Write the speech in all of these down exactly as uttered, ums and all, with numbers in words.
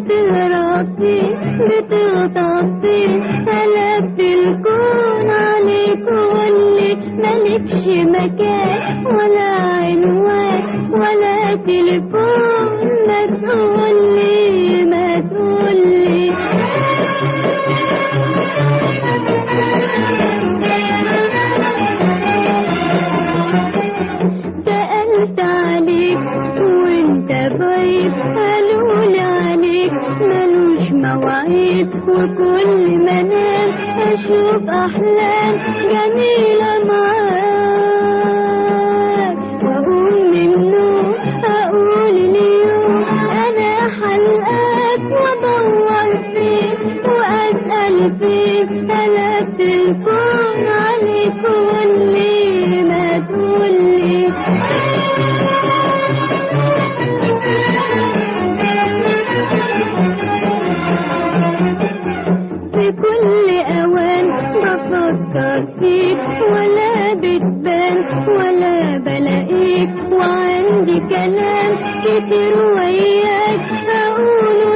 بتهرب فيه بتغطس فيه قلبت الكون عليك واللي مالكش مكان ولا عنوان ولا تليفون ما تقولي ما تقولي سألت عليك وانت بعيد قالولي عليك ملوش مواعيد وكل ما انام اشوف احلام جميلة معاك واقوم من النوم اقول اليوم انا حلقاك وادور فيك واسأل فيك قلبت الكون عليك واللي ما تقولي في كل اوان بفكر فيك ولا بتبان ولا بلاقيك وعندي كلام كتير وياك هقوله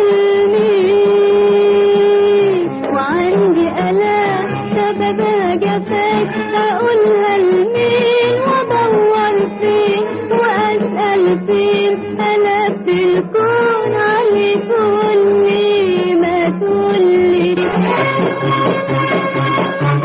لمين وعندي آلام سببها جفاك هقولها لمين وادور فين واسأل فين قلبت الكون عليك واللي ما تقولي